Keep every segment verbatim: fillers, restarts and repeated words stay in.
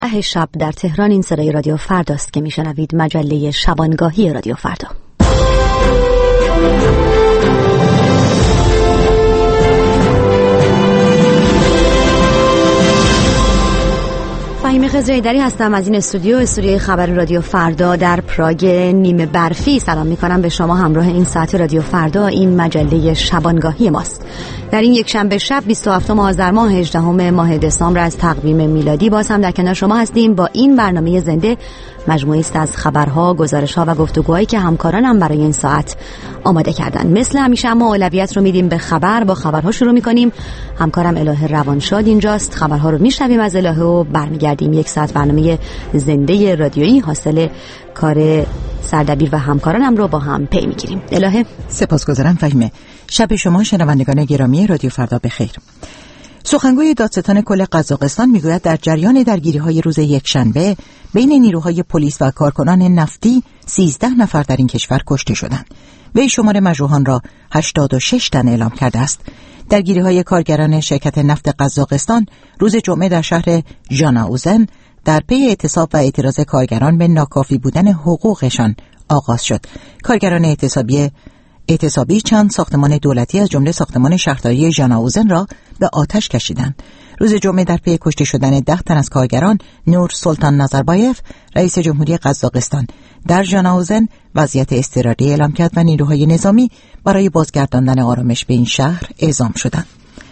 ده شب در تهران. این صدای رادیو فرداست که میشنوید، مجله شبانگاهی رادیو فردا. فهیمه خضرایی‌دری هستم از این استودیو استودیوی خبر رادیو فردا در پراگ نیمه برفی. سلام میکنم به شما همراه این ساعت رادیو فردا. این مجله شبانگاهی ماست. در این یک شنبه شب بیست و هفتم آذر ماه هجدهم ماه دسامبر از تقویم میلادی باز هم در کنار شما هستیم با این برنامه زنده، مجموعی است از خبرها، گزارش‌ها و گفتگوهایی که همکارانم برای این ساعت آماده کردن. مثل همیشه اما اولویت رو میدیم به خبر. با خبرها شروع میکنیم. همکارم الهه روانشاد اینجاست. خبرها رو میشنویم از الهه و برمیگردیم. یک ساعت برنامه زنده رادیویی حاصل کار سردبیر و همکارانم رو با هم پی میگیریم. الهه. سپاسگزارم فهیمه. شب شما شنوندگان گرامی رادیو فردا بخیر. سخنگوی دادستان کل قزاقستان میگوید در جریان درگیری‌های روز یکشنبه بین نیروهای پلیس و کارکنان نفتی سیزده نفر در این کشور کشته شدند. وی شمار مجروحان را هشتاد و شش تن اعلام کرده است. درگیری‌های کارگران شرکت نفت قزاقستان روز جمعه در شهر ژاناوزن در پی اعتصاب و اعتراض کارگران به ناکافی بودن حقوقشان آغاز شد. کارگران اعتصابی اعتصابی چند ساختمان دولتی از جمله ساختمان شهرداری ژاناوزن را به آتش کشیدند. روز جمعه در پی کشته شدن ده تن از کارگران، نور سلطان نازاربایف رئیس جمهوری قزاقستان در ژاناوزن وضعیت اضطراری اعلام کرد و نیروهای نظامی برای بازگرداندن آرامش به این شهر اعزام شدند.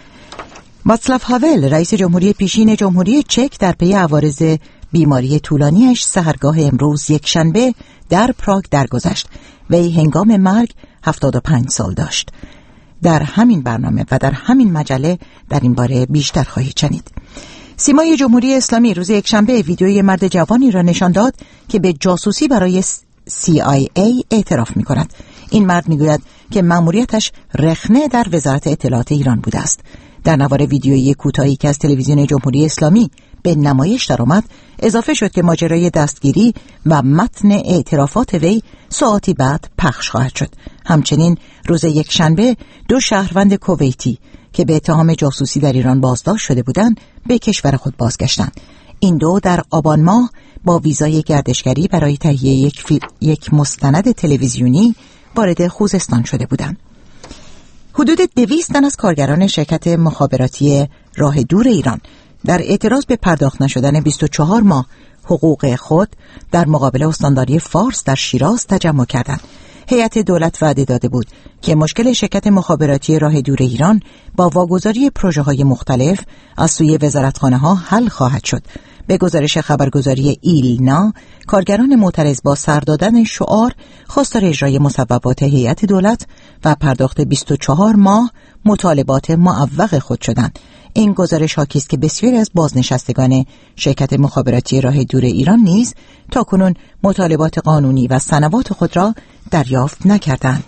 واڅلاو هاول رئیس جمهوری پیشین جمهوری چک در پی عوارض بیماری طولانیش سحرگاه امروز یکشنبه در پراگ درگذشت. وی هنگام مرگ هفتاد و پنج سال داشت. در همین برنامه و در همین مجله در این باره بیشتر خواهید شنید. سیمای جمهوری اسلامی روز یکشنبه ویدیوی مرد جوانی را نشان داد که به جاسوسی برای سی آی ای اعتراف می کند. این مرد می گوید که مأموریتش رخنه در وزارت اطلاعات ایران بوده است. در نوار ویدیویی کوتاهی که از تلویزیون جمهوری اسلامی به نمایش درآمد اضافه شد که ماجرای دستگیری و متن اعترافات وی ساعتی بعد پخش خواهد شد. همچنین روز یکشنبه دو شهروند کویتی که به اتهام جاسوسی در ایران بازداشت شده بودند به کشور خود بازگشتند. این دو در آبان ماه با ویزای گردشگری برای تهیه یک, فی... یک مستند تلویزیونی وارد خوزستان شده بودند. حدود دویست تن از کارگران شرکت مخابراتی راه دور ایران در اعتراض به پرداخت نشدن بیست و چهار ماه حقوق خود در مقابل استانداری فارس در شیراز تجمع کردند. هیئت دولت وعده داده بود که مشکل شرکت مخابراتی راه دور ایران با واگذاری پروژه‌های مختلف از سوی وزارتخانه‌ها حل خواهد شد. به گزارش خبرگزاری ایلنا، کارگران معترض با سر دادن شعار خواستار اجرای مصوبات هیئت دولت و پرداخت بیست و چهار ماه مطالبات معوق خود شدند. این گزارش حاکی است که بسیاری از بازنشستگان شرکت مخابراتی راه دور ایران نیز تاکنون مطالبات قانونی و سنوات خود را دریافت نکردند.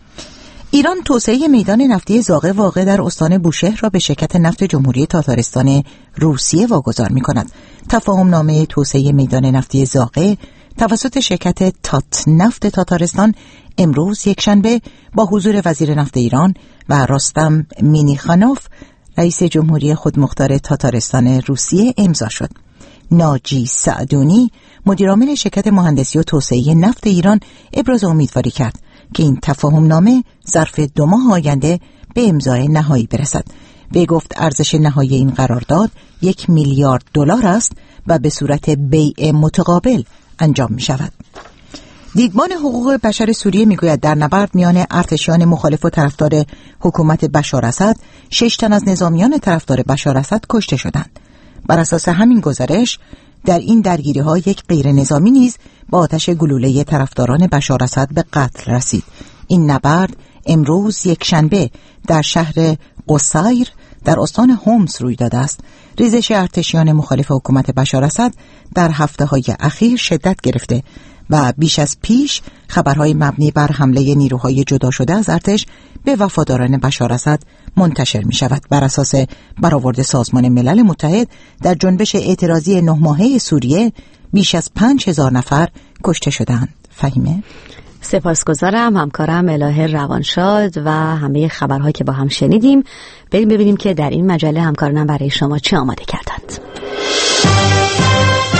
ایران توسعه میدان نفتی زاغه واقع در استان بوشهر را به شرکت نفت جمهوری تاتارستان روسیه واگذار می‌کند. تفاهم نامه توسعه میدان نفتی زاغه توسط شرکت تات نفت تاتارستان امروز یکشنبه با حضور وزیر نفت ایران و رستم مینیخانوف رئیس جمهوری خودمختار تاتارستان روسیه امضا شد. ناجی سعدونی مدیرعامل شرکت مهندسی و توسعه نفت ایران ابراز امیدواری کرد که این تفاهم نامه ظرف دو ماه آینده به امضای نهایی برسد. وی گفت ارزش نهایی این قرارداد یک میلیارد دلار است و به صورت بیع متقابل انجام می شود. دیدبان حقوق بشر سوریه میگوید در نبرد میان ارتشیان مخالف و طرفدار حکومت بشار اسد شش تن از نظامیان طرفدار بشار اسد کشته شدند. بر اساس همین گزارش در این درگیری‌ها یک غیر نظامی نیز با آتش گلوله طرفداران بشار اسد به قتل رسید. این نبرد امروز یکشنبه در شهر قصیر در استان هومس روی داده است. ریزش ارتشیان مخالف حکومت بشار اسد در هفته‌های اخیر شدت گرفته و بیش از پیش خبرهای مبنی بر حمله نیروهای جدا شده از ارتش به وفاداران بشار اسد منتشر می شود. بر اساس برآورد سازمان ملل متحد در جنبش اعتراضی نه ماهه سوریه بیش از پنج هزار نفر کشته شدند. فهیمه؟ سپاسگزارم همکارم الهه روانشاد و همه خبرهایی که با هم شنیدیم. بریم ببینیم که در این مجله همکارانم برای شما چه آماده کردند.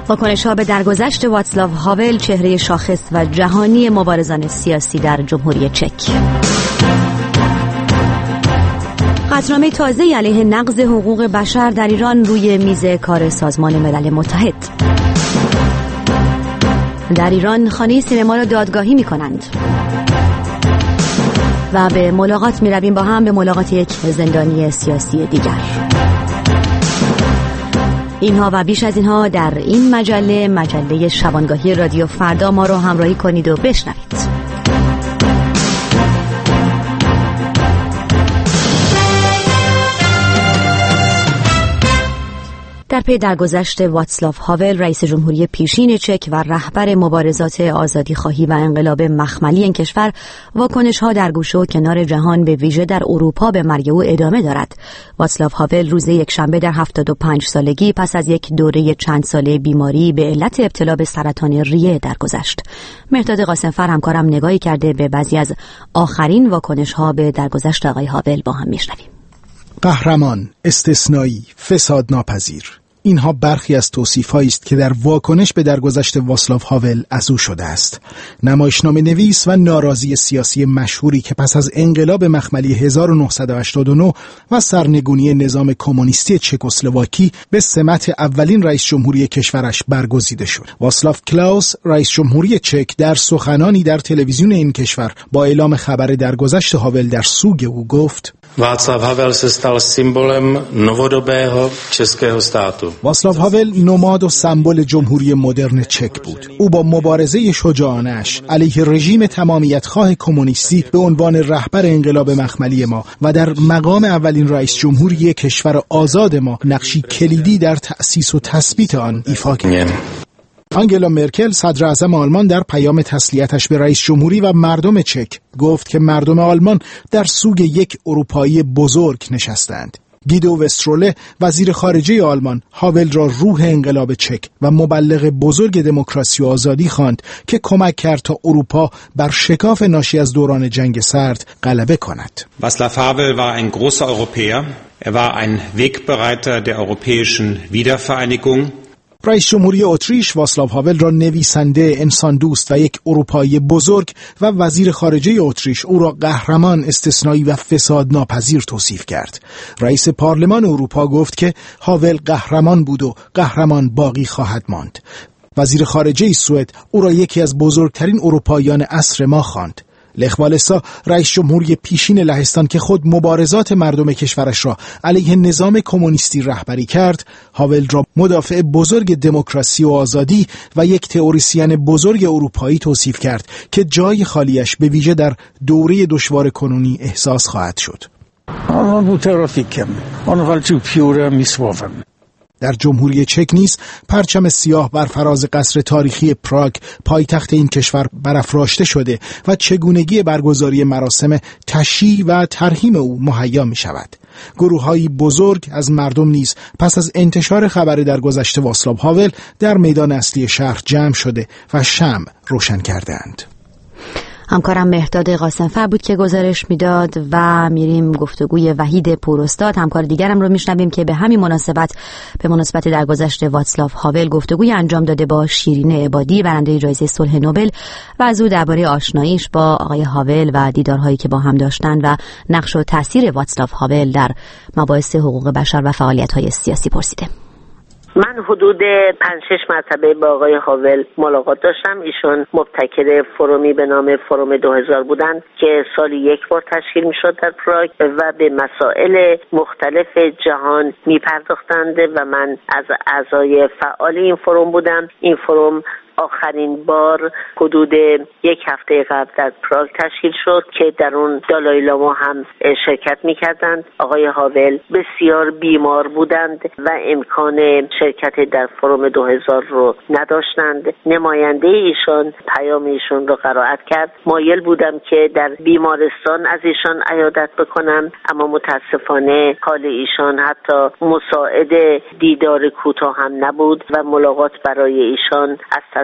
واکنش‌ها به درگذشت واتسلاو هاول، چهره شاخص و جهانی مبارزان سیاسی در جمهوری چک. قطعنامه تازه علیه نقض حقوق بشر در ایران روی میز کار سازمان ملل متحد. در ایران خانه سینما را دادگاهی می کنند. و به ملاقات می رویم با هم، به ملاقات یک زندانی سیاسی دیگر. اینها و بیش از اینها در این مجله، مجله شبانگاهی رادیو فردا. ما رو همراهی کنید و بشنوید. در پی درگذشت واتسلاو هاول، رئیس جمهوری پیشین چک و رهبر مبارزات آزادیخواهی و انقلاب مخملی این کشور، واکنش‌ها در گوشه و کنار جهان به ویژه در اروپا به مرگ او ادامه دارد. واتسلاو هاول روز یکشنبه در هفتاد و پنج سالگی پس از یک دوره چند ساله بیماری به علت ابتلا به سرطان ریه درگذشت. مهرداد قاسمفر همکارم نگاهی کرده به بعضی از آخرین واکنش‌ها به درگذشت آقای هاول. با هم میشنویم. قهرمان، استثنایی، فساد ناپذیر. اینها برخی از توصیف‌هایی است که در واکنش به درگذشت واتسلاو هاول از او شده است. نمایشنامه نویس و ناراضی سیاسی مشهوری که پس از انقلاب مخملی هزار و نهصد و هشتاد و نه و سرنگونی نظام کمونیستی چکسلواکی به سمت اولین رئیس جمهوری کشورش برگزیده شد. واتسلاو کلاوس، رئیس جمهوری چک، در سخنانی در تلویزیون این کشور با اعلام خبر درگذشت هاول در سوگ او گفت: Václav Havel se stal symbolem novodobého českého státu. واتسلاو هاول نماد و سمبل جمهوری مدرن چک بود. او با مبارزه شجاعانش علیه رژیم تمامیت‌خواه کمونیستی به عنوان رهبر انقلاب مخملی ما و در مقام اولین رئیس جمهوری کشور آزاد ما نقشی کلیدی در تأسیس و تثبیت آن ایفا کرد. آنگلا مرکل، صدر اعظم آلمان، در پیام تسلیتش به رئیس جمهوری و مردم چک گفت که مردم آلمان در سوگ یک اروپایی بزرگ نشستند. گیدو وستروله، وزیر خارجه آلمان، هاول را روح انقلاب چک و مبلغ بزرگ دموکراسی و آزادی خواند که کمک کرد تا اروپا بر شکاف ناشی از دوران جنگ سرد غلبه کند. Václav Havel war ein großer Europäer. Er war ein Wegbereiter der europäischen Wiedervereinigung. رئیس جمهوری اتریش واتسلاو هاول را نویسنده، انسان دوست و یک اروپایی بزرگ و وزیر خارجه اتریش او را قهرمان، استثنایی و فساد ناپذیر توصیف کرد. رئیس پارلمان اروپا گفت که هاول قهرمان بود و قهرمان باقی خواهد ماند. وزیر خارجه سوئد او را یکی از بزرگترین اروپاییان عصر ما خواند. لخ والسا، رئیس جمهوری پیشین لهستان که خود مبارزات مردم کشورش را علیه نظام کمونیستی رهبری کرد، هاول را مدافع بزرگ دموکراسی و آزادی و یک تئوریسین بزرگ اروپایی توصیف کرد که جای خالیش به ویژه در دوره دشوار کنونی احساس خواهد شد. در جمهوری چک نیز پرچم سیاه بر فراز قصر تاریخی پراگ، پایتخت این کشور، برافراشته شده و چگونگی برگزاری مراسم تشییع و ترحیم او مهیا می شود. گروه‌های بزرگ از مردم نیز پس از انتشار خبر درگذشت واتسلاو هاول در میدان اصلی شهر جمع شده و شمع روشن کردند. همکارم مهرداد قاسمفر بود که گزارش میداد و میریم گفتگوی وحید پوراستاد، همکار دیگرم رو میشنویم که به همین مناسبت به مناسبت درگذشت واتسلاو هاول گفتگوی انجام داده با شیرین عبادی، برنده جایزه صلح نوبل، و از او درباره آشناییش با آقای هاول و دیدارهایی که با هم داشتن و نقش و تاثیر واتسلاو هاول در مباحث حقوق بشر و فعالیت‌های سیاسی پرسیده. من حدود پنج شش مرتبه با آقای هاول ملاقات داشتم. ایشون مبتکر فرومی به نام فروم دو هزار بودند که سالی یک بار تشکیل می شد در پراگ و به مسائل مختلف جهان می پرداختند و من از اعضای فعال این فروم بودم. این فروم آخرین بار حدود یک هفته قبل در پراگ تشکیل شد که در اون دالای لاما هم شرکت می‌کردند. آقای هاول بسیار بیمار بودند و امکان شرکت در فروم دو هزار رو نداشتند. نماینده ایشان پیام ایشون رو قرائت کرد. مایل بودم که در بیمارستان از ایشان عیادت بکنم، اما متاسفانه حال ایشان حتی مساعد دیدار کوتاه هم نبود و ملاقات برای ایشان از طرف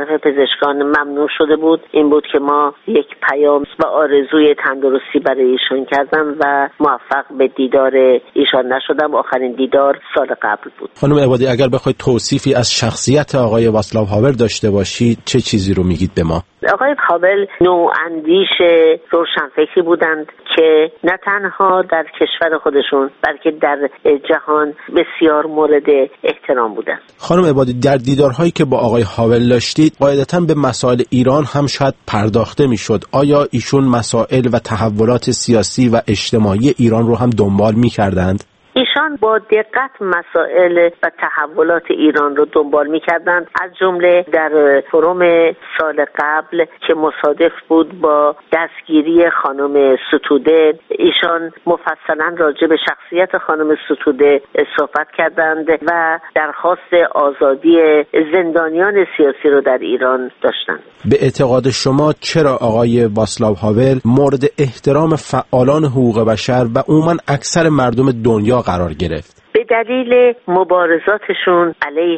طرف پزشکان ممنوع شده بود این بود که ما یک پیام و آرزوی تندرستی برای ایشان کردم و موفق به دیدار ایشان نشدم. آخرین دیدار سال قبل بود. خانم عبادی، اگر بخواید توصیفی از شخصیت آقای واصلاو هاول داشته باشید چه چیزی رو میگید به ما؟ آقای هاول نواندیش روشنفکری بودند که نه تنها در کشور خودشون بلکه در جهان بسیار مورد احترام بودند. خانم عبادی، در دیدارهایی که با آقای هاول داشتید قاعدتاً به مسائل ایران هم شاید پرداخته میشد. آیا ایشون مسائل و تحولات سیاسی و اجتماعی ایران رو هم دنبال میکردند؟ ایشان با دقت مسائل و تحولات ایران رو دنبال می‌کردند، از جمله در فروم سال قبل که مصادف بود با دستگیری خانم ستوده ایشان مفصلا راجع به شخصیت خانم ستوده صحبت کردند و درخواست آزادی زندانیان سیاسی رو در ایران داشتند. به اعتقاد شما چرا آقای واصلاو هاول مورد احترام فعالان حقوق بشر و عموماً اکثر مردم دنیا قرار گرفت؟ به دلیل مبارزاتشون علیه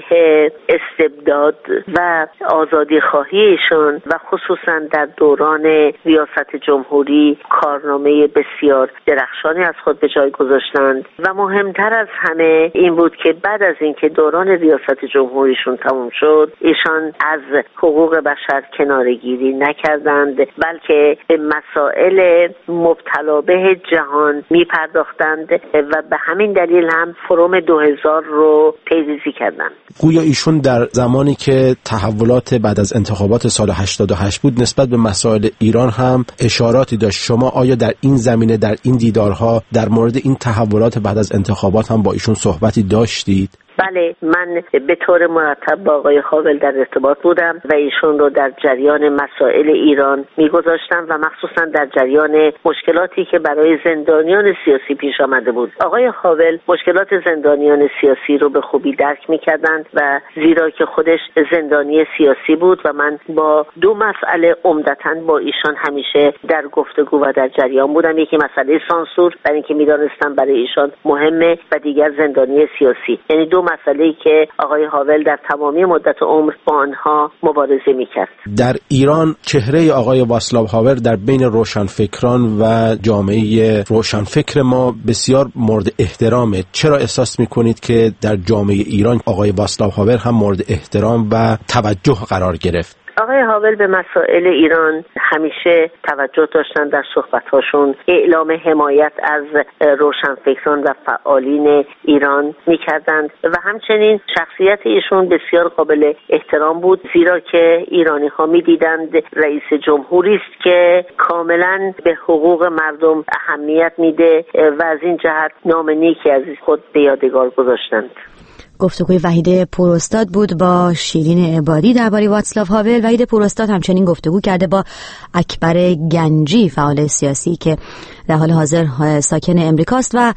استبداد و آزادی خواهیشون و خصوصا در دوران ریاست جمهوری کارنامه بسیار درخشانی از خود به جای گذاشتند و مهمتر از همه این بود که بعد از اینکه دوران ریاست جمهوریشون تموم شد ایشان از حقوق بشر کناره‌گیری نکردند بلکه به مسائل مبتلا به جهان میپرداختند و به همین دلیل هم فروم دو هزار رو پیریزی کردن. گویا ایشون در زمانی که تحولات بعد از انتخابات سال هشتاد و هشت بود نسبت به مسائل ایران هم اشاراتی داشت. شما آیا در این زمینه در این دیدارها در مورد این تحولات بعد از انتخابات هم با ایشون صحبتی داشتید؟ بله، من به طور مرتب با آقای هاول در ارتباط بودم و ایشون رو در جریان مسائل ایران میگذاشتم و مخصوصا در جریان مشکلاتی که برای زندانیان سیاسی پیش آمده بود. آقای هاول مشکلات زندانیان سیاسی رو به خوبی درک میکردند و زیرا که خودش زندانی سیاسی بود و من با دو مسئله عمدتاً با ایشان همیشه در گفتگو و در جریان بودم. یکی مسئله سانسور، برای اینکه میدانستم برای ایشان مهمه، و دیگر زندانی سیاسی. یعنی دو مسئله‌ای که آقای هاول در تمامی مدت عمر با آنها مبارزه می‌کرد. در ایران چهره آقای واصلاو هاول در بین روشنفکران و جامعه روشنفکر ما بسیار مورد احترامه. چرا احساس می‌کنید که در جامعه ایران آقای واصلاو هاول هم مورد احترام و توجه قرار گرفت؟ آقای هاول به مسائل ایران همیشه توجه داشتن، در صحبت‌هاشون اعلام حمایت از روشنفکران و فعالین ایران می‌کردند و همچنین شخصیت ایشون بسیار قابل احترام بود، زیرا که ایرانی‌ها می‌دیدند رئیس جمهوری است که کاملاً به حقوق مردم اهمیت میده و از این جهت نام نیکی از خود به یادگار گذاشتند. گفتگوی وحید پوراستاد بود با شیرین عبادی درباره واصلاو هاول. وحید پوراستاد همچنین گفتگو کرده با اکبر گنجی، فعال سیاسی که در حال حاضر ساکن امریکاست و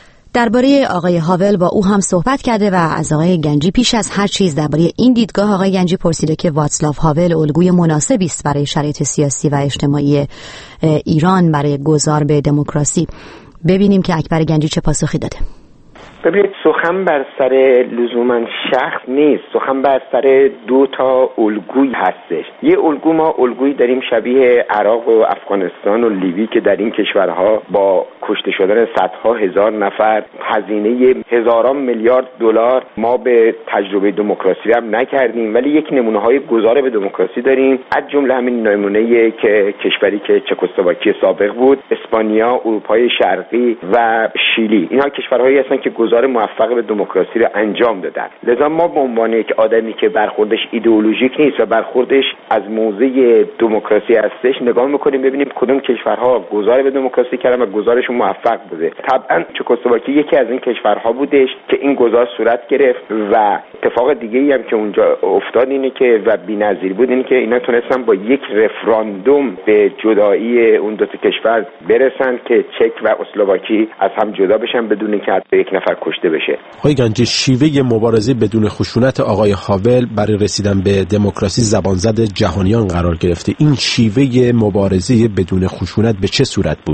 درباره آقای هاول با او هم صحبت کرده و از آقای گنجی پیش از هر چیز درباره این دیدگاه آقای گنجی پرسیده که واصلاو هاول الگوی مناسبی است برای شرایط سیاسی و اجتماعی ایران برای گذار به دموکراسی. ببینیم که اکبر گنجی چه پاسخی داده. ببینید، سخن بر سر لزوما شخص نیست، سخن بر سر دو تا الگوی هستش. یه الگو ما الگویی داریم شبیه عراق و افغانستان و لیبی که در این کشورها با کشته شدن صدها هزار نفر هزینه هزاران میلیارد دلار ما به تجربه دموکراسی هم نکردیم، ولی یک نمونه های گذار به دموکراسی داریم، از جمله همین نمونه که کشوری که چکسلواکی سابق بود، اسپانیا، اروپای شرقی و شیلی. اینها کشورهایی هستن که گذار موفق به دموکراسی رو انجام دادن. لذا ما به عنوان یک آدمی که برخوردش ایدئولوژیک نیست و برخوردش از موضع دموکراسی هستش نگاه میکنیم ببینیم کدوم کشورها گذار به دموکراسی کردن و گذارشون موفق بوده. طبعا چکسلواکی یکی از این کشورها بودش که این گذار صورت گرفت و اتفاق دیگه‌ای هم که اونجا افتاد اینه که و بی‌نظیر بود اینه که اینا تونستن با یک رفراندوم به جدایی اون دو تا کشور برسن که چک و اسلواکی از هم جدا بشن بدون اینکه حتی یک نفر کشته بشه. آقای گنجی، شیوه مبارزه بدون خشونت آقای هاول برای رسیدن به دموکراسی زبانزد جهانیان قرار گرفته. این شیوه مبارزه بدون خشونت به چه صورت بود؟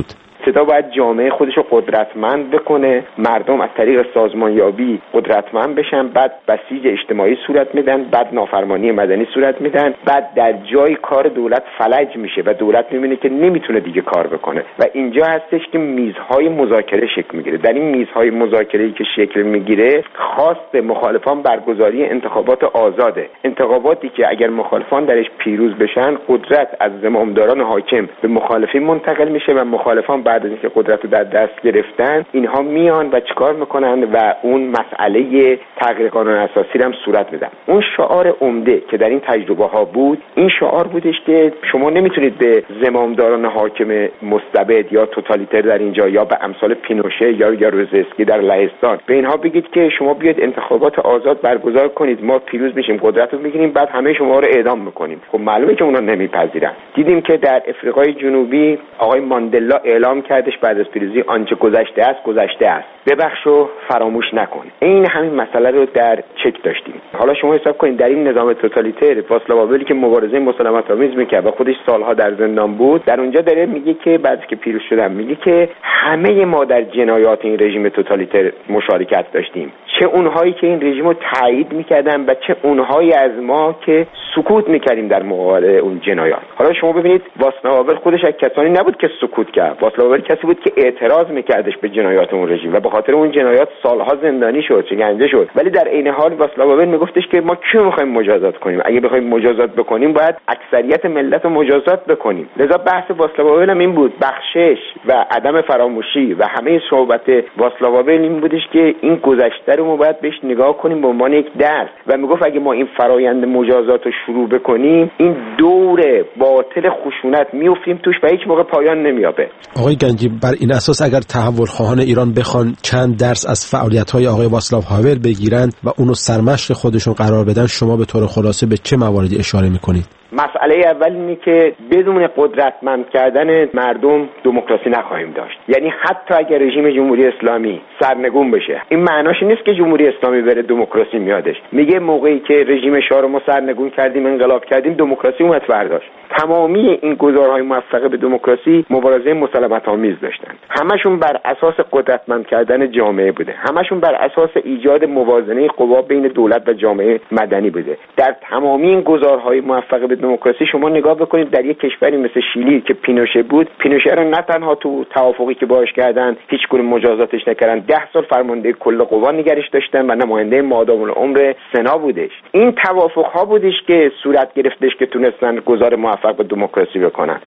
ابتدا باید جامعه خودش رو قدرتمند بکنه، مردم از طریق سازمانیابی قدرتمند بشن، بعد بسیج اجتماعی صورت میدن، بعد نافرمانی مدنی صورت میدن، بعد در جای کار دولت فلج میشه و دولت میبینه که نمیتونه دیگه کار بکنه و اینجا هستش که میزهای مذاکره شکل میگیره. در این میزهای مذاکره‌ای که شکل میگیره خواست مخالفان برگزاری انتخابات آزاده، انتخاباتی که اگر مخالفان درش پیروز بشن قدرت از زمامداران حاکم به مخالفین منتقل میشه و مخالفان بعد از اینکه قدرت رو در دست گرفتن اینها میان و چیکار میکنن و اون مسئله تغییر قانون اساسی هم صورت میدن. اون شعار عمده که در این تجربه ها بود این شعار بودش که شما نمیتونید به زمامداران حاکم مستبد یا توتالیتر در اینجا یا به امثال پینوشه یا یا روزسکی در لهستان به اینها بگید که شما بیاید انتخابات آزاد برگزار کنید، ما پیروز میشیم، قدرت رو میگیریم، بعد همه شما رو اعدام میکنیم. خب معلومه که اونا نمیپذیرن. دیدیم که در افریقای جنوبی آقای ماندلا اعلام کردش بعد از پیروزی آنچه گذشته است گذشته است، ببخش و فراموش نکن. این همین مسئله رو در چک داشتیم. حالا شما حساب کنید در این نظام توتالیتر واصلاو هاولی که مبارزه مسالمت آمیز میکرد و خودش سالها در زندان بود، در اونجا داره میگه که بعد که پیروز شدن میگه که همه ما در جنایات این رژیم توتالیتر مشارکت داشتیم، چه اونهایی که این رژیم رو تایید میکردن و چه اونهایی از ما که سکوت میکردیم در مقابل اون جنایات. حالا شما ببینید واصلاو هاول خودش از کسانی نبود که سکوت کرد، واصلاو هاول کسی بود که اعتراض میکردش به جنایات اون رژیم و به خاطر اون جنایات سالها زندانی شد، شکنجه شد. ولی در عین حال واصلاو هاول میگفتش که ما کیو میخوایم مجازات کنیم؟ اگه بخوایم مجازات بکنیم باید اکثریت ملت رو مجازات بکنیم. لذا بحث واصلاو هاول هم این بود، بخشش و عدم فراموشی و همه صحبت واصلاو هاول این بودش که این گذشته رو ما باید بهش نگاه کنیم به عنوان یک درس و میگفت اگه ما این فرایند مجازات رو شروع بکنیم این دور باطل خشونت میافتیم توش و هیچ موقع پایان نمییابه. آقای گنجی، بر این اساس اگر تحول خواهان ایران بخوان چند درس از فعالیت‌های آقای واصلاو هاول بگیرن و اونو سرمشق خودشون قرار بدن، شما به طور خلاصه به چه مواردی اشاره میکنید؟ مسئله اول اینه که بدون قدرتمند کردن مردم دموکراسی نخواهیم داشت. یعنی حتی اگر رژیم جمهوری اسلامی سرنگون بشه این معناش نیست که جمهوری اسلامی بره دموکراسی میادش. میگه موقعی که رژیم شاه رو ما سرنگون کردیم، انقلاب کردیم، دموکراسی اومد برداشت. تمامی این گزارهای موفق به دموکراسی مبارزه مسالمت آمیز داشتن، همشون بر اساس قدرتمند کردن جامعه بوده، همشون بر اساس ایجاد موازنه قوا بین دولت و جامعه مدنی بوده. در تمامی این گزارهای موفق به دموکراسی شما نگاه بکنید در یک کشوری مثل شیلی که پینوشه بود، پینوشه رو نه تنها تو توافقی که باهاش کردن هیچ گونه مجازاتش نکردن، ده سال فرمانده کل قوا نگرش داشتن و نماینده مادام العمر سنا بودش. این توافق ها بودش که صورت گرفتش که تونستن گزار موفق به دموکراسی بکنن.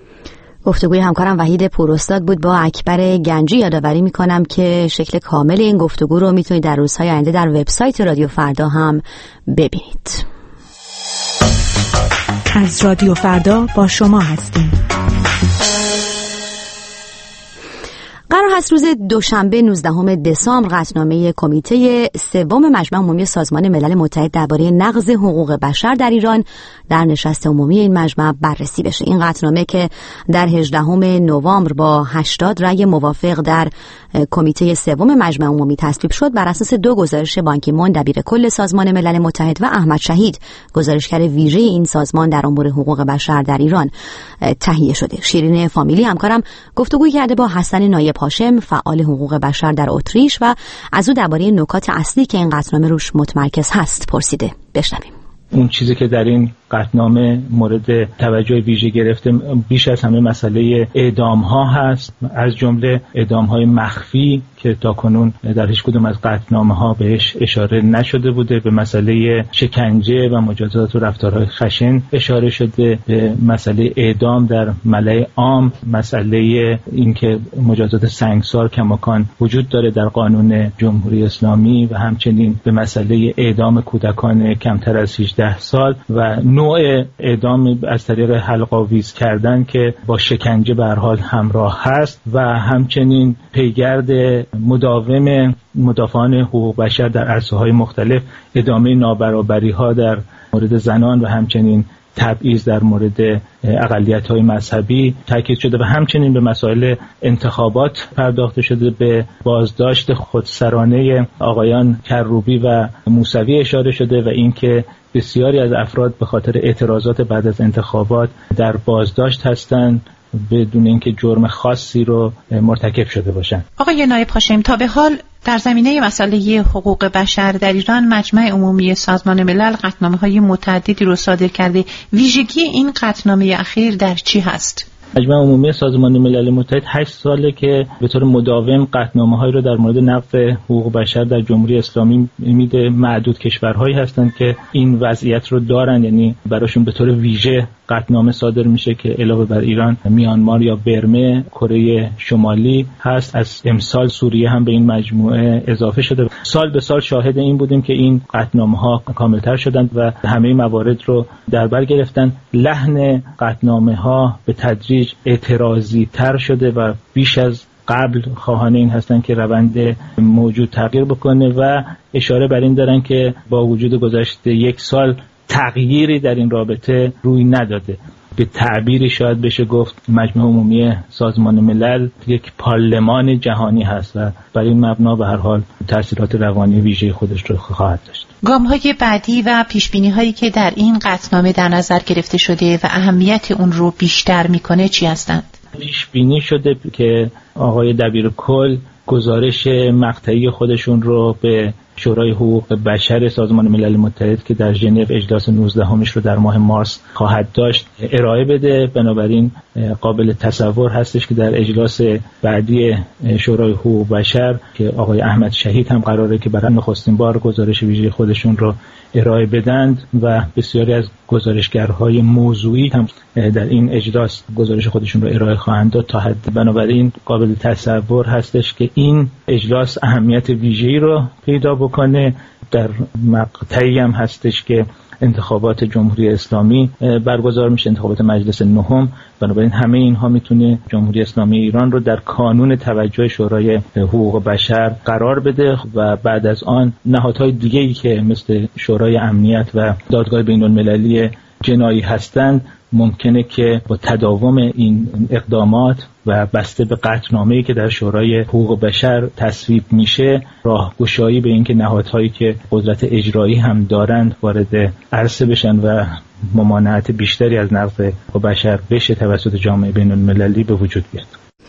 گفتگوی همکارم وحید پوراستاد بود با اکبر گنجی. یادآوری میکنم که شکل کامل این گفتگو رو میتونید در روزهای آینده در وبسایت رادیو فردا هم ببینید. از رادیو فردا با شما هستیم. قرار هست روز دوشنبه نوزدهم دسامبر قطعنامه کمیته سوم مجمع عمومی سازمان ملل متحد درباره نقض حقوق بشر در ایران در نشست عمومی این مجمع بررسی بشه. این قطعنامه که در هجدهم نوامبر با هشتاد رأی موافق در کمیته سوم مجمع عمومی تصویب شد، بر اساس دو گزارش بان کی مون دبیر کل سازمان ملل متحد و احمد شهید گزارشگر ویژه این سازمان در امور حقوق بشر در ایران تهیه شده. شیرین فامیلی همکارم گفتگوی کرده با حسن نایب هاشم، فعال حقوق بشر در اتریش، و از او درباره نکات اصلی که این قطعنامه روش متمرکز هست پرسیده. بشنویم. اون چیزی که در این قطعنامه مورد توجه ویژه گرفته بیش از همه مسئله اعدام ها هست، از جمله اعدام های مخفی که تاکنون در هیچ کدوم از قطعنامه ها بهش اشاره نشده بوده. به مسئله شکنجه و مجازات و رفتارهای خشن اشاره شده، به مسئله اعدام در ملأ عام، مسئله اینکه مجازات سنگسار کماکان وجود داره در قانون جمهوری اسلامی، و همچنین به مسئله اعدام کودکان کمتر از هجده سال و نوع اعدام از طریق حلق‌آویز کردن که با شکنجه به هر حال همراه هست، و همچنین پیگرد مداوم مدافعان حقوق بشر در عرصه‌های مختلف، ادامه نابرابری‌ها در مورد زنان و همچنین تبعیض در مورد اقلیت‌های مذهبی تاکید شده، و همچنین به مسائل انتخابات پرداخته شده. به بازداشت خودسرانه آقایان کروبی و موسوی اشاره شده و اینکه بسیاری از افراد به خاطر اعتراضات بعد از انتخابات در بازداشت هستند بدون اینکه جرم خاصی رو مرتکب شده باشن. آقای نایب هاشم، تا به حال در زمینه مسئله حقوق بشر در ایران مجمع عمومی سازمان ملل قطعنامه‌های متعددی رو صادر کرده. ویژگی این قطعنامه اخیر در چی هست؟ مجمع عمومی سازمان ملل متحد هشت ساله که به طور مداوم قطعنامه‌هایی رو در مورد نقض حقوق بشر در جمهوری اسلامی میده. معدود کشورهایی هستند که این وضعیت رو دارن، یعنی براشون به طور ویژه قطعنامه صادر میشه که علاوه بر ایران میانمار یا برمه، کره شمالی هست. از امسال سوریه هم به این مجموعه اضافه شده. سال به سال شاهد این بودیم که این قطعنامه‌ها کاملتر شدند و همه موارد رو در بر گرفتن. لحن قطعنامه‌ها به تدریج اعتراضی تر شده و بیش از قبل خواهان این هستن که روند موجود تغییر بکنه و اشاره بر این دارن که با وجود گذشت یک سال تغییری در این رابطه روی نداده. به تعبیری شاید بشه گفت مجمع عمومی سازمان ملل یک پارلمان جهانی هست و برای این مبنا به هر حال تأثیرات روانی ویژه خودش رو خواهد داشت. گام‌های بعدی و پیشبینی‌هایی که در این قطعنامه در نظر گرفته شده و اهمیت اون رو بیشتر می‌کنه چی هستند؟ پیشبینی شده که آقای دبیرکل گزارش مقطعی خودشون رو به شورای حقوق بشر سازمان ملل متحد که در ژنو اجلاس نوزدهمش رو در ماه مارس خواهد داشت ارائه بده. بنابراین قابل تصور هستش که در اجلاس بعدی شورای حقوق بشر که آقای احمد شهید هم قراره که برای نخستین بار گزارش ویژه خودشون رو ارائه بدند و بسیاری از گزارشگرهای موضوعی هم در این اجلاس گزارش خودشون رو ارائه خواهند داد تا حد. بنابراین قابل تصور هستش که این اجلاس اهمیت ویژه‌ای رو پیدا بکنه. در مقطعی هم هستش که انتخابات جمهوری اسلامی برگزار میشه، انتخابات مجلس نهم. بنابراین همه اینها میتونه جمهوری اسلامی ایران رو در کانون توجه شورای حقوق بشر قرار بده و بعد از آن نهادهای دیگه‌ای که مثل شورای امنیت و دادگاه بین‌المللی جنایی هستند ممکنه که با تداوم این اقدامات و بسته به قطعنامه‌ای که در شورای حقوق بشر تصویب میشه راهگشایی به اینکه نهادهایی که قدرت اجرایی هم دارند وارد عرصه بشن و ممانعت بیشتری از نقض حقوق بشر بشه توسط جامعه بین‌المللی به وجود بیاد.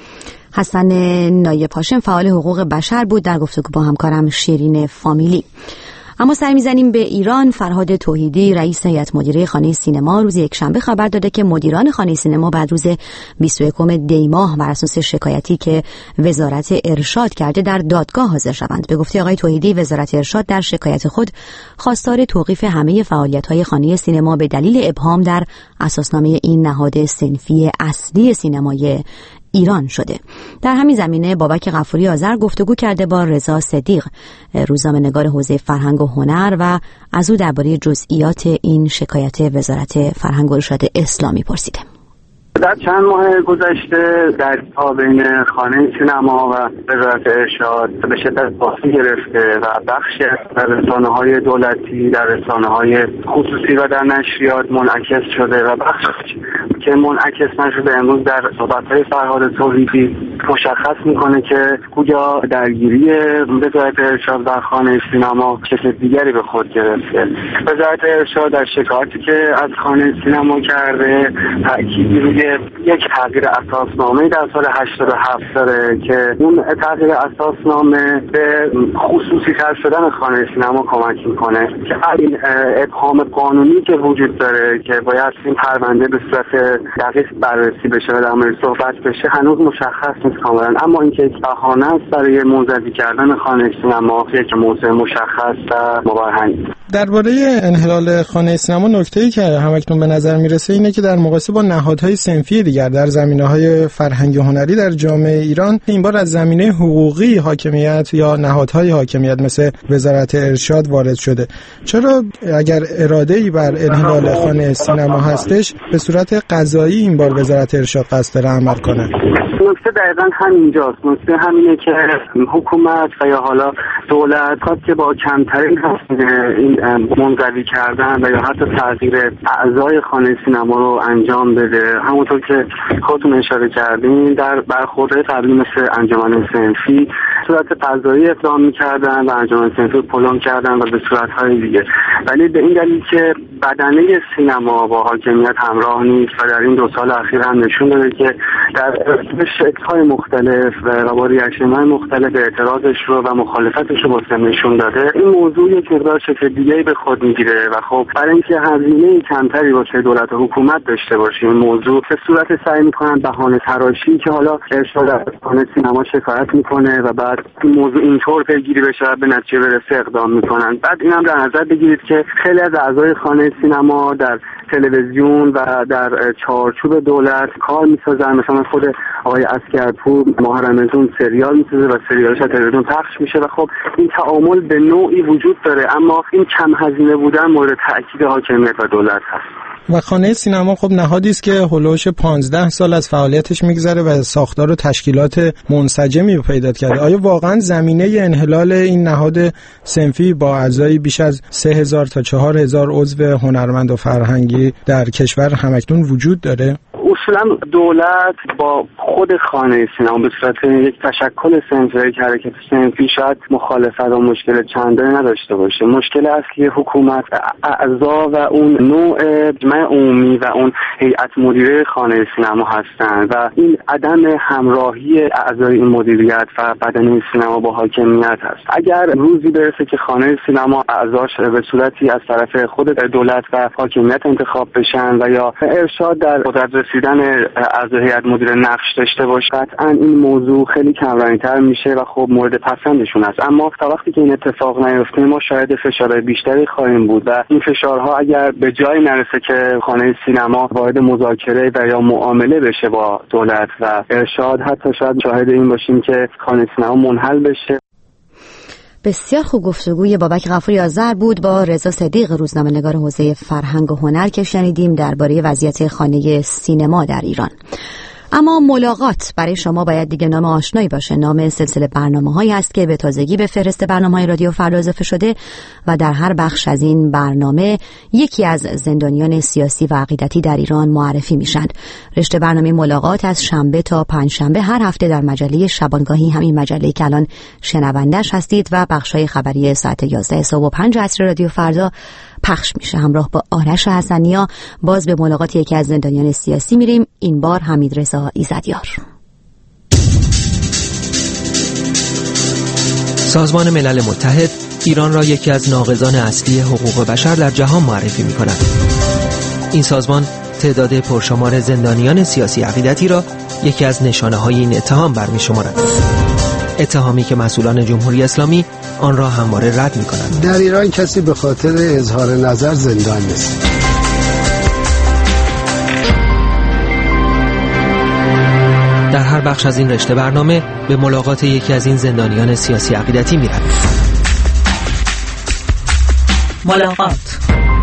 حسن نایب هاشم فعال حقوق بشر بود در گفتگو با همکارم شیرین فامیلی. اما سر میزنیم به ایران. فرهاد توحیدی رئیس هیئت مدیره خانه سینما روز یکشنبه خبر داده که مدیران خانه سینما بعد روز بیست و یکم دی ماه بر اساس شکایتی که وزارت ارشاد کرده در دادگاه حاضر شوند. به گفته آقای توحیدی وزارت ارشاد در شکایت خود خواستار توقیف همه فعالیت‌های خانه سینما به دلیل ابهام در اساسنامه این نهاد صنفی اصلی سینمای ایران شده. در همین زمینه بابک غفوری آذر گفتگو کرده با رضا صدیق روزنامه‌نگار حوزه فرهنگ و هنر و از او درباره جزئیات این شکایت وزارت فرهنگ و ارشاد اسلامی پرسیده. در چند ماه گذشته در بین خانه سینما و وزارت ارشاد به شدت باسی گرفته و بخشی از رسانه‌های دولتی در رسانه‌های خصوصی و در نشریات منعکس شده و بخشی که منعکس نشده امروز در صحبت‌های فرهاد توحیدی مشخص میکنه که گویا درگیری وزارت ارشاد و خانه سینما چیز دیگری به خود گرفته. وزارت ارشاد در شکایتی که از خانه سینما کرده تأکیدی روی یک تغییر اساسنامه در سال هشتاد و هفت داره که اون تغییر اساسنامه به خصوصی تر شدن خانه سینما کمک میکنه که این ابهام قانونی که وجود داره که باید این پرونده به صورت دقیق بررسی بشه و در مورد صحبت بشه هنوز مشخص نیست کاملا. اما اینکه یک بهانه است برای منزوی کردن خانه سینما یک موضوع مشخص و مبرهنی. درباره انحلال خانه سینما نکته‌ای که همکنون به نظر میرسه اینه که در مقایسه با نهادهای صنفی دیگر در زمینه‌های فرهنگی و هنری در جامعه ایران این بار از زمینه حقوقی حاکمیت یا نهادهای حاکمیت مثل وزارت ارشاد وارد شده. چرا اگر اراده‌ای بر انحلال خانه سینما هستش به صورت قضایی این بار وزارت ارشاد قصد داره عمل کنه؟ نکته دقیقاً همینجاست. نکته همینه که حکومت و یا حالا دولت خواست که با کمترین هزینه این منزوی کردن و یا حتی تغییر اعضای خانه سینما رو انجام بده. همونطور که خودتون اشاره کردین در برخوردهای قبلی مثل انجمن صنفی صورت قضایی اقدام می‌کردن و انجمن صنفی پلم کردن و به صورت‌های دیگه، ولی به این دلیل که بدنه سینما با حاکمیت همراه نیست و در این دو سال اخیر هم نشون داده که در شکل‌های مختلف و با ریاکشن‌های مختلف اعتراضش رو و مخالفتش رو بازم نشون داده. این موضوع یک مقدار شکل دیگه‌ای به خود میگیره و خب برای اینکه هزینه کمتری واسه دولت و حکومت داشته باشه این موضوع به صورت سعی می‌کنن بهانه تراشی که حالا ارشاد از خانه سینما شکایت می‌کنه و بعد این موضوع اینطور پیگیری بشه و به نتیجه برسه اقدام می‌کنن. بعد اینم در نظر بگیرید که خیلی از اعضای خانه سینما در تلویزیون و در چارچوب دولت کار می‌سازن، مثلا خود آقای اسکرپور ماه رمضان سریال می‌سازه و سریالش از تلویزیون پخش میشه و خب این تعامل به نوعی وجود داره، اما این کم هزینه بودن مورد تأکید حاکمیت و دولت هست. و خانه سینما خب نهادی است که هولوش پانزده سال از فعالیتش میگذره و ساختار و تشکیلات منسجمی پیدا کرده. آیا واقعا زمینه انحلال این نهاد صنفی با اعضای بیش از سه هزار تا چهار هزار عضو هنرمند و فرهنگی در کشور همکنون وجود داره؟ اصولا دولت با خود خانه سینما به صورت یک تشکل صنفی، یک حرکت صنفی شاید مخالفت و مشکل چندانی نداشته باشه. مشکل اصلی حکومت اعضا و اون نوع مجمع عمومی و اون هیئت مدیره خانه سینما هستند و این عدم همراهی اعضای این مدیریت و بدنه سینما با حاکمیت هست. اگر روزی برسه که خانه سینما اعضاش به صورتی از طرف خود دولت و حاکمیت انتخاب بشن و یا ارشاد در قدرت رسیدن اعضای هیئت مدیره نقش داشته باشه، قطعا این موضوع خیلی کمرنگ‌تر میشه و خب مورد پسندشون است. اما تا وقتی که این اتفاق نیفته ما شاید فشارهای بیشتری خواهیم بود و این فشارها اگر به جای نرسه که خانه سینما وارد مذاکره و یا معامله بشه با دولت و ارشاد، حتی شاید شاهد این باشیم که خانه سینما منحل بشه. بسیار خوب گفتگوی بابک غفوری آذر بود با رضا صدیق، روزنامه‌نگار حوزه فرهنگ و هنر که شنیدیم درباره وضعیت خانه سینما در ایران. اما ملاقات برای شما باید دیگه نام آشنایی باشه. نام سلسله برنامه‌هایی است که به تازگی به فهرست برنامه‌های رادیو فردا اضافه شده و در هر بخش از این برنامه یکی از زندانیان سیاسی و عقیدتی در ایران معرفی میشن. رشته برنامه ملاقات از شنبه تا پنجشنبه هر هفته در مجله شبانگاهی، همین مجله‌ای که الان شنونده‌اش هستید، و بخش‌های خبری ساعت یازده صبح و پنج عصر رادیو فردا پخش میشه. همراه با آرش حسنیا باز به ملاقات یکی از زندانیان سیاسی میریم، این بار حمیدرضا ایزدیار. سازمان ملل متحد ایران را یکی از ناقضان اصلی حقوق بشر در جهان معرفی می‌کند. این سازمان تعداد پرشمار زندانیان سیاسی عقیدتی را یکی از نشانه‌های این اتهام برمی‌شمارد. اتهامی که مسئولان جمهوری اسلامی آن را همواره رد می‌کنند. در ایران کسی به خاطر اظهار نظر زندان نیست. در هر بخش از این رشته برنامه به ملاقات یکی از این زندانیان سیاسی عقیدتی می‌رویم. ملاقات.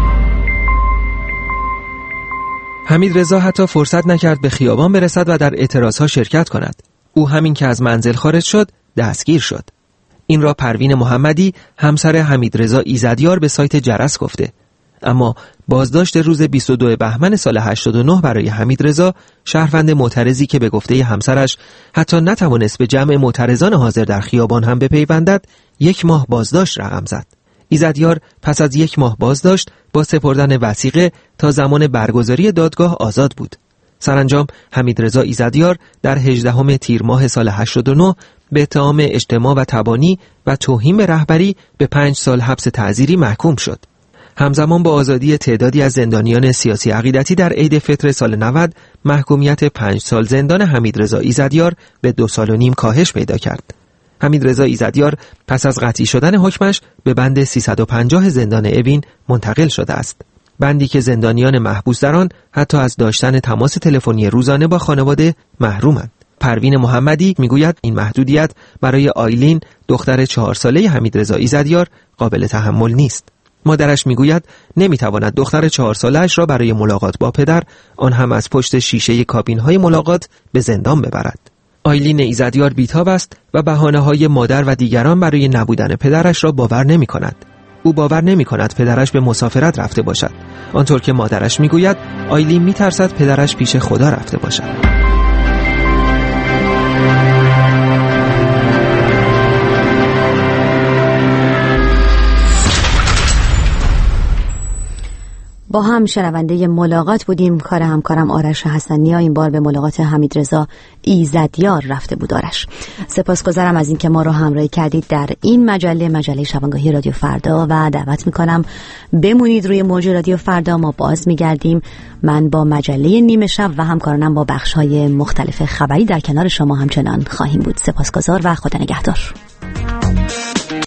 حمیدرضا حتی فرصت نکرد به خیابان برسد و در اعتراضها شرکت کند. او همین که از منزل خارج شد دستگیر شد. این را پروین محمدی همسر حمیدرضا ایزدیار به سایت جرس گفته. اما بازداشت روز بیست و دوم بهمن سال هشتاد و نه برای حمیدرضا، شهروند معترضی که به گفته همسرش حتی نتوانست به جمع معترضان حاضر در خیابان هم بپیوندد، یک ماه بازداشت رقم زد. ایزدیار پس از یک ماه بازداشت با سپردن وثیقه تا زمان برگزاری دادگاه آزاد بود. سرانجام حمیدرضا ایزدیار در هجدهم تیر ماه سال هشتاد و نه به اتهام اجتماع و تبانی و توهین به رهبری به پنج سال حبس تعزیری محکوم شد. همزمان با آزادی تعدادی از زندانیان سیاسی عقیدتی در عید فطر سال نود، محکومیت پنج سال زندان حمیدرضا ایزدیار به دو سال و نیم کاهش پیدا کرد. حمیدرضا ایزدیار پس از قطعی شدن حکمش به بند سیصد و پنجاه زندان اوین منتقل شده است. بندی که زندانیان محبوس در آن حتی از داشتن تماس تلفنی روزانه با خانواده محرومند. پروین محمدی میگوید این محدودیت برای آیلین، دختر چهار ساله حمیدرضا ایزدیار، قابل تحمل نیست. مادرش میگوید نمیتواند دختر چهار ساله‌اش را برای ملاقات با پدر، آن هم از پشت شیشه کابین‌های ملاقات، به زندان ببرد. آیلین ایزدیار بیتاب است و بهانه‌های مادر و دیگران برای نبودن پدرش را باور نمی‌کند. او باور نمی‌کند پدرش به مسافرت رفته باشد. آنطور که مادرش میگوید آیلین میترسد پدرش پیش خدا رفته باشد. با هم شنونده ملاقات بودیم. کار همکارم آرش حسنی این بار به ملاقات حمیدرضا ایزدیار رفته بود. آرش، سپاسگزارم از اینکه ما رو همراهی کردید در این مجله مجله شبانگاهی رادیو فردا و دعوت میکنم بمونید روی موج رادیو فردا. ما باز میگردیم، من با مجله نیمه شب و همکارانم با بخش‌های مختلف خبری در کنار شما همچنان خواهیم بود. سپاسگزار و خدا نگهدار.